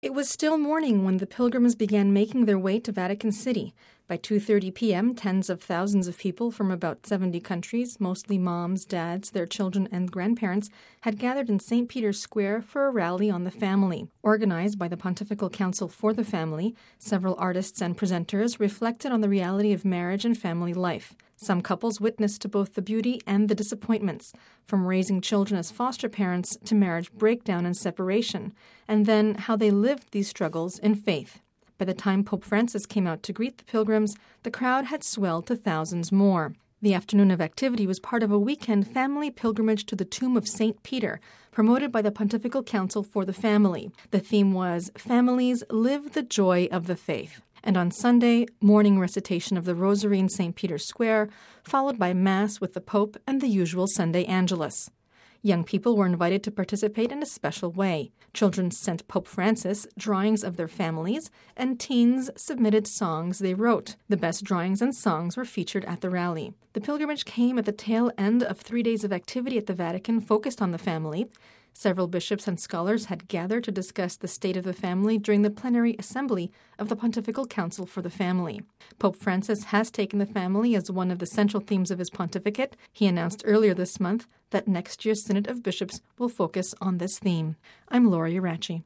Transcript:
It was still morning when the pilgrims began making their way to Vatican City. By 2:30 p.m., tens of thousands of people from about 70 countries, mostly moms, dads, their children, and grandparents, had gathered in St. Peter's Square for a rally on the family. Organized by the Pontifical Council for the Family, several artists and presenters reflected on the reality of marriage and family life. Some couples witnessed to both the beauty and the disappointments, from raising children as foster parents to marriage breakdown and separation, and then how they lived these struggles in faith. By the time Pope Francis came out to greet the pilgrims, the crowd had swelled to thousands more. The afternoon of activity was part of a weekend family pilgrimage to the tomb of St. Peter, promoted by the Pontifical Council for the Family. The theme was, "Families Live the Joy of the Faith." And on Sunday, morning recitation of the Rosary in St. Peter's Square, followed by Mass with the Pope and the usual Sunday Angelus. Young people were invited to participate in a special way. Children sent Pope Francis drawings of their families, and teens submitted songs they wrote. The best drawings and songs were featured at the rally. The pilgrimage came at the tail end of 3 days of activity at the Vatican focused on the family. Several bishops and scholars had gathered to discuss the state of the family during the plenary assembly of the Pontifical Council for the Family. Pope Francis has taken the family as one of the central themes of his pontificate. He announced earlier this month that next year's Synod of Bishops will focus on this theme. I'm Laura Urachi.